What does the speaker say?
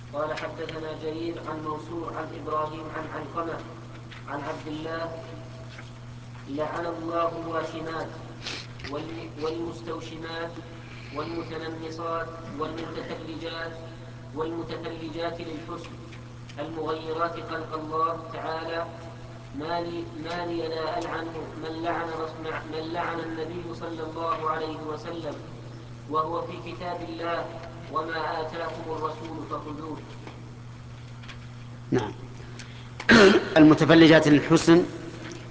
قال حدثنا جرير عن منصور عن إبراهيم عن علقمة عن عبد الله: لعن الله الواشمات والمستوشمات والمتنمصات والمتفلجات للحسن المغيرات خلق الله تعالى. ما لي لا ألعن من لعن النبي صلى الله عليه وسلم وهو في كتاب الله: وما آتاكم الرسول فخذوه. نعم. المتفلجات للحسن